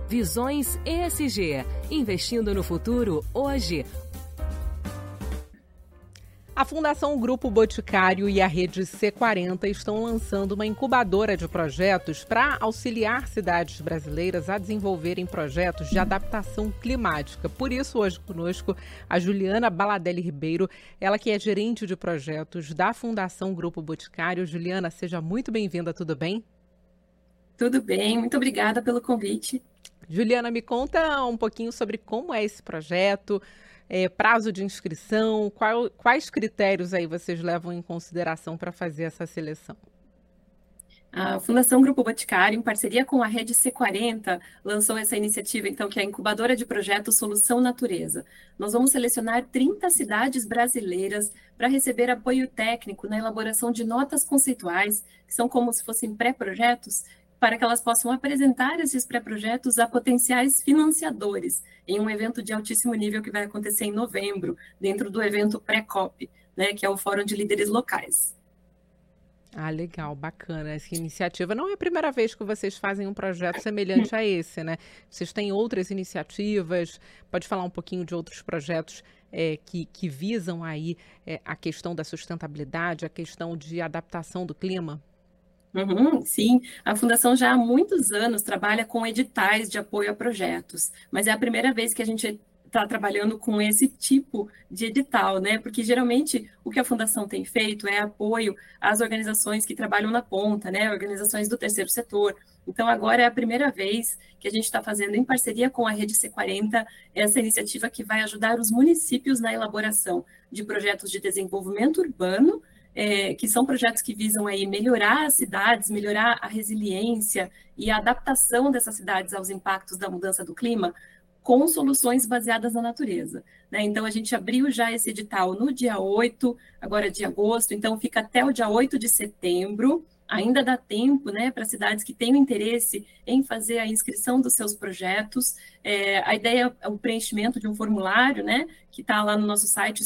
Visões ESG, investindo no futuro hoje. A Fundação Grupo Boticário e a Rede C40 estão lançando uma incubadora de projetos para auxiliar cidades brasileiras a desenvolverem projetos de adaptação climática. Por isso, hoje conosco, a Juliana Baladelli Ribeiro, ela que é gerente de projetos da Fundação Grupo Boticário. Juliana, seja muito bem-vinda, tudo bem? Tudo bem, muito obrigada pelo convite. Juliana, me conta um pouquinho sobre como é esse projeto, prazo de inscrição, quais critérios aí vocês levam em consideração para fazer essa seleção? A Fundação Grupo Boticário, em parceria com a Rede C40, lançou essa iniciativa, então, que é a incubadora de projetos Solução Natureza. Nós vamos selecionar 30 cidades brasileiras para receber apoio técnico na elaboração de notas conceituais, que são como se fossem pré-projetos, para que elas possam apresentar esses pré-projetos a potenciais financiadores, em um evento de altíssimo nível que vai acontecer em novembro, dentro do evento Pré-COP, né, que é o Fórum de Líderes Locais. Ah, legal, bacana essa iniciativa. Não é a primeira vez que vocês fazem um projeto semelhante a esse, né? Vocês têm outras iniciativas, pode falar um pouquinho de outros projetos que visam aí a questão da sustentabilidade, a questão de adaptação do clima? Sim, a Fundação já há muitos anos trabalha com editais de apoio a projetos, mas é a primeira vez que a gente está trabalhando com esse tipo de edital, né? Porque geralmente o que a Fundação tem feito é apoio às organizações que trabalham na ponta, né? Organizações do terceiro setor. Então, agora é a primeira vez que a gente está fazendo, em parceria com a Rede C40, essa iniciativa que vai ajudar os municípios na elaboração de projetos de desenvolvimento urbano, que são projetos que visam aí melhorar as cidades, melhorar a resiliência e a adaptação dessas cidades aos impactos da mudança do clima, com soluções baseadas na natureza, né? Então, a gente abriu já esse edital no dia 8, agora de agosto, então fica até o dia 8 de setembro, ainda dá tempo, né, para cidades que tenham interesse em fazer a inscrição dos seus projetos. A ideia é o preenchimento de um formulário, né, que está lá no nosso site,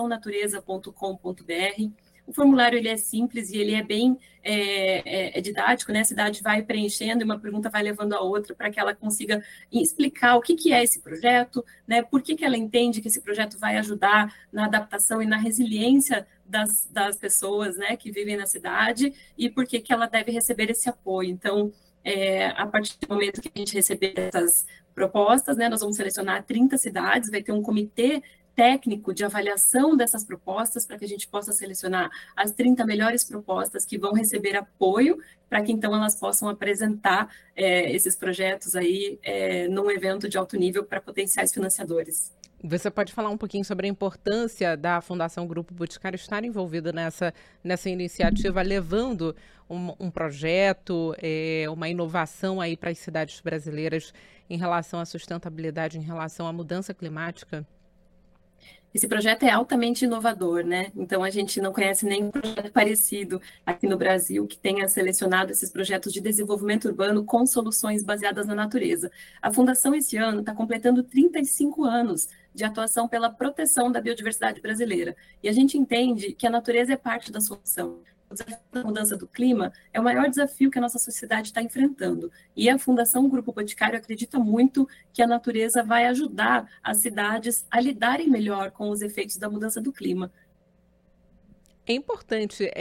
soluçãonatureza.com.br. O formulário ele é simples e ele é bem didático, né? A cidade vai preenchendo e uma pergunta vai levando a outra para que ela consiga explicar o que é esse projeto, né? Por que ela entende que esse projeto vai ajudar na adaptação e na resiliência das pessoas, né, que vivem na cidade e por que ela deve receber esse apoio. Então, a partir do momento que a gente receber essas propostas, né, nós vamos selecionar 30 cidades, vai ter um comitê técnico de avaliação dessas propostas para que a gente possa selecionar as 30 melhores propostas que vão receber apoio para que então elas possam apresentar esses projetos aí num evento de alto nível para potenciais financiadores. Você pode falar um pouquinho sobre a importância da Fundação Grupo Boticário estar envolvida nessa iniciativa, levando um projeto, uma inovação aí para as cidades brasileiras em relação à sustentabilidade, em relação à mudança climática? Esse projeto é altamente inovador, né? Então, a gente não conhece nenhum projeto parecido aqui no Brasil que tenha selecionado esses projetos de desenvolvimento urbano com soluções baseadas na natureza. A Fundação, esse ano, está completando 35 anos de atuação pela proteção da biodiversidade brasileira. E a gente entende que a natureza é parte da solução. O desafio da mudança do clima é o maior desafio que a nossa sociedade está enfrentando. E a Fundação Grupo Boticário acredita muito que a natureza vai ajudar as cidades a lidarem melhor com os efeitos da mudança do clima. É importante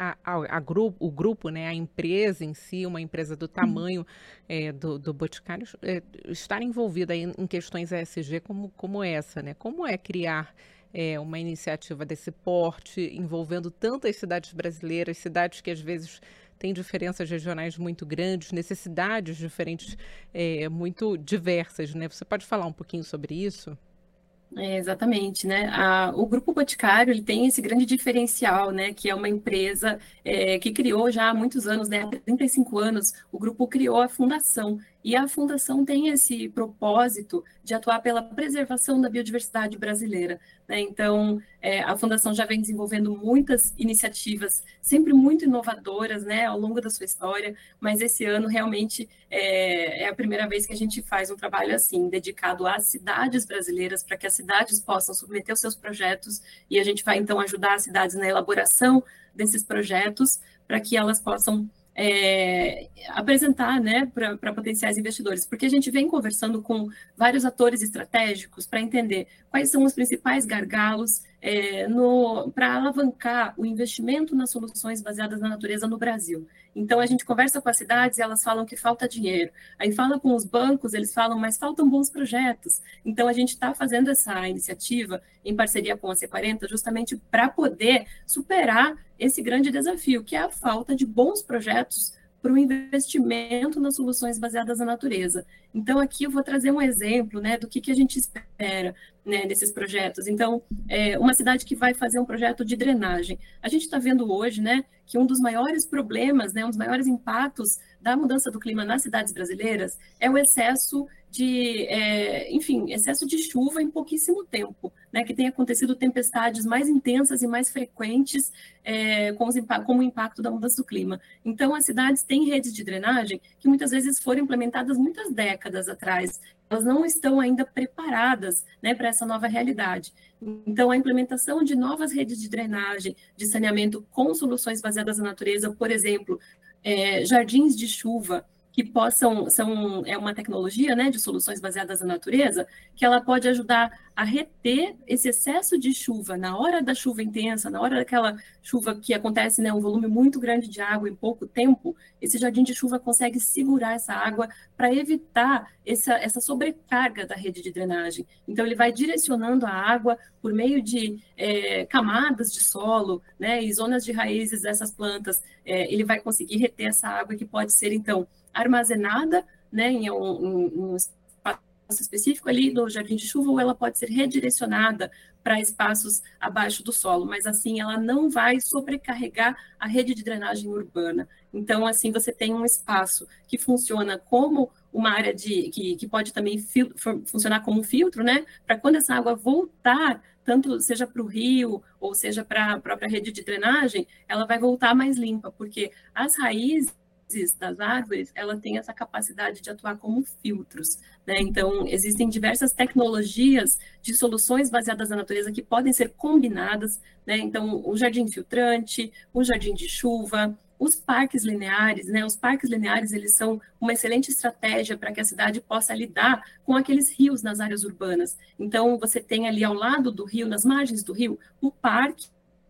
o grupo, né, a empresa em si, uma empresa do tamanho do Boticário, estar envolvida em questões ESG como essa, né? Como é criar uma iniciativa desse porte, envolvendo tantas cidades brasileiras, cidades que às vezes têm diferenças regionais muito grandes, necessidades diferentes, muito diversas, né? Você pode falar um pouquinho sobre isso? Exatamente, né? O Grupo Boticário ele tem esse grande diferencial, né? Que é uma empresa que criou já há muitos anos, né? Há 35 anos, o grupo criou a fundação. E a fundação tem esse propósito de atuar pela preservação da biodiversidade brasileira, né? Então, a fundação já vem desenvolvendo muitas iniciativas, sempre muito inovadoras, né? Ao longo da sua história, mas esse ano realmente é a primeira vez que a gente faz um trabalho assim, dedicado às cidades brasileiras, para que as cidades possam submeter os seus projetos, e a gente vai então ajudar as cidades na elaboração desses projetos, para que elas possam apresentar, né, para potenciais investidores, porque a gente vem conversando com vários atores estratégicos para entender quais são os principais gargalos para alavancar o investimento nas soluções baseadas na natureza no Brasil. Então, a gente conversa com as cidades e elas falam que falta dinheiro. Aí fala com os bancos, eles falam, mas faltam bons projetos. Então, a gente está fazendo essa iniciativa em parceria com a C40 justamente para poder superar esse grande desafio, que é a falta de bons projetos para o investimento nas soluções baseadas na natureza. Então, aqui eu vou trazer um exemplo, né, do que a gente espera, né, nesses projetos. Então, uma cidade que vai fazer um projeto de drenagem. A gente está vendo hoje, né, que um dos maiores problemas, né, um dos maiores impactos da mudança do clima nas cidades brasileiras é o excesso de, excesso de chuva em pouquíssimo tempo, né, que tem acontecido tempestades mais intensas e mais frequentes com o impacto da mudança do clima. Então, as cidades têm redes de drenagem que muitas vezes foram implementadas muitas décadas atrás. Elas não estão ainda preparadas, né, para essa nova realidade. Então, a implementação de novas redes de drenagem, de saneamento com soluções baseadas na natureza, por exemplo, jardins de chuva, que é uma tecnologia, né, de soluções baseadas na natureza, que ela pode ajudar a reter esse excesso de chuva na hora da chuva intensa, na hora daquela chuva que acontece, né, um volume muito grande de água em pouco tempo. Esse jardim de chuva consegue segurar essa água para evitar essa sobrecarga da rede de drenagem. Então, ele vai direcionando a água por meio de camadas de solo, né, e zonas de raízes dessas plantas. Ele vai conseguir reter essa água que pode ser, então, armazenada, né, em um espaço específico ali no jardim de chuva, ou ela pode ser redirecionada para espaços abaixo do solo, mas assim ela não vai sobrecarregar a rede de drenagem urbana. Então, assim, você tem um espaço que funciona como uma área que pode também funcionar como um filtro, né, para quando essa água voltar, tanto seja para o rio ou seja para a própria rede de drenagem, ela vai voltar mais limpa, porque as raízes das árvores, ela tem essa capacidade de atuar como filtros, né? Então, existem diversas tecnologias de soluções baseadas na natureza que podem ser combinadas, né? Então, o jardim filtrante, o jardim de chuva, os parques lineares, né? Os parques lineares, eles são uma excelente estratégia para que a cidade possa lidar com aqueles rios nas áreas urbanas. Então, você tem ali ao lado do rio, nas margens do rio, o parque,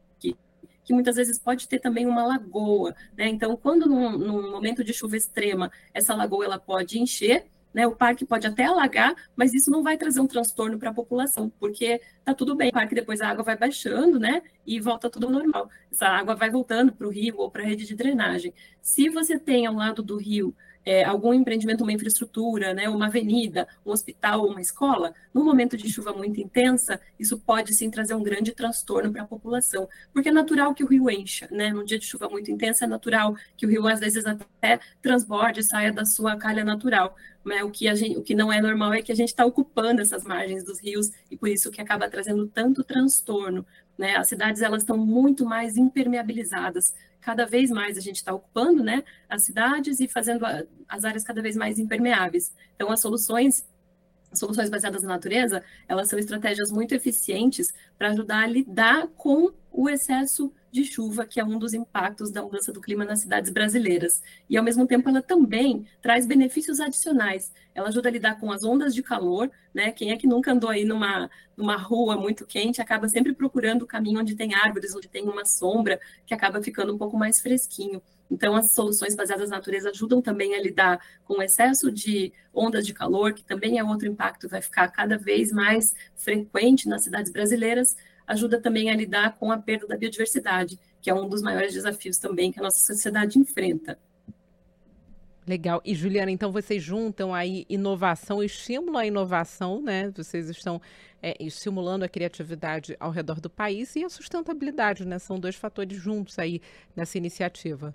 que muitas vezes pode ter também uma lagoa, né? Então, quando num momento de chuva extrema, essa lagoa ela pode encher, né? O parque pode até alagar, mas isso não vai trazer um transtorno para a população, porque tá tudo bem. O parque depois a água vai baixando, né? E volta tudo ao normal. Essa água vai voltando para o rio ou para a rede de drenagem. Se você tem ao lado do rio algum empreendimento, uma infraestrutura, né, uma avenida, um hospital, uma escola, no momento de chuva muito intensa, isso pode sim trazer um grande transtorno para a população, porque é natural que o rio encha, né? Num dia de chuva muito intensa, é natural que o rio às vezes até transborde, saia da sua calha natural. Né? O que não é normal é que a gente está ocupando essas margens dos rios e por isso que acaba trazendo tanto transtorno. Né? As cidades elas estão muito mais impermeabilizadas. Cada vez mais a gente está ocupando, né, as cidades e fazendo as áreas cada vez mais impermeáveis. Então, as soluções baseadas na natureza, elas são estratégias muito eficientes para ajudar a lidar com o excesso de chuva, que é um dos impactos da mudança do clima nas cidades brasileiras. E, ao mesmo tempo, ela também traz benefícios adicionais. Ela ajuda a lidar com as ondas de calor, né? Quem é que nunca andou aí numa rua muito quente, acaba sempre procurando o caminho onde tem árvores, onde tem uma sombra, que acaba ficando um pouco mais fresquinho. Então, as soluções baseadas na natureza ajudam também a lidar com o excesso de ondas de calor, que também é outro impacto, vai ficar cada vez mais frequente nas cidades brasileiras, ajuda também a lidar com a perda da biodiversidade, que é um dos maiores desafios também que a nossa sociedade enfrenta. Legal. E, Juliana, então vocês juntam aí inovação, estímulo à inovação, né? Vocês estão estimulando a criatividade ao redor do país e a sustentabilidade, né? São dois fatores juntos aí nessa iniciativa.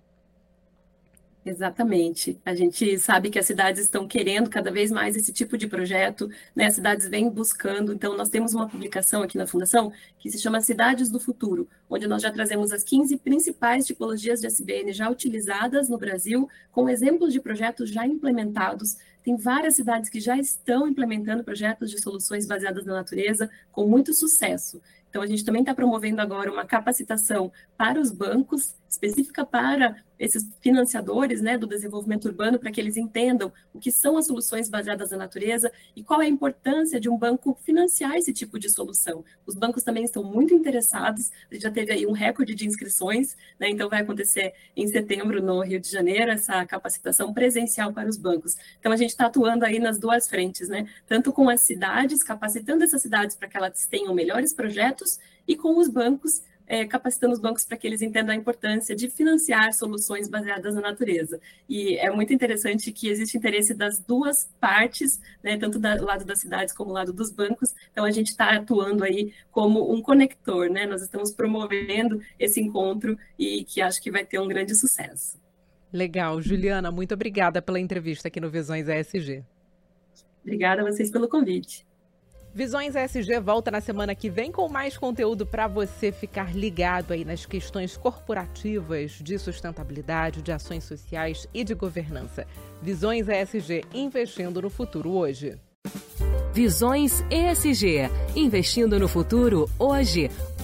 Exatamente. A gente sabe que as cidades estão querendo cada vez mais esse tipo de projeto, né? As cidades vêm buscando. Então, nós temos uma publicação aqui na Fundação que se chama Cidades do Futuro, onde nós já trazemos as 15 principais tipologias de SBN já utilizadas no Brasil, com exemplos de projetos já implementados. Tem várias cidades que já estão implementando projetos de soluções baseadas na natureza com muito sucesso. Então, a gente também está promovendo agora uma capacitação para os bancos, específica para esses financiadores, né, do desenvolvimento urbano, para que eles entendam o que são as soluções baseadas na natureza e qual é a importância de um banco financiar esse tipo de solução. Os bancos também estão muito interessados, a gente já teve aí um recorde de inscrições, né, então vai acontecer em setembro no Rio de Janeiro essa capacitação presencial para os bancos. Então a gente está atuando aí nas duas frentes, né, tanto com as cidades, capacitando essas cidades para que elas tenham melhores projetos e com os bancos, capacitando os bancos para que eles entendam a importância de financiar soluções baseadas na natureza. E é muito interessante que existe interesse das duas partes, né, tanto do lado das cidades como do lado dos bancos. Então, a gente está atuando aí como um conector, né? Nós estamos promovendo esse encontro e que acho que vai ter um grande sucesso. Legal. Juliana, muito obrigada pela entrevista aqui no Visões ESG. Obrigada a vocês pelo convite. Visões ESG volta na semana que vem com mais conteúdo para você ficar ligado aí nas questões corporativas de sustentabilidade, de ações sociais e de governança. Visões ESG, investindo no futuro hoje. Visões ESG, investindo no futuro hoje.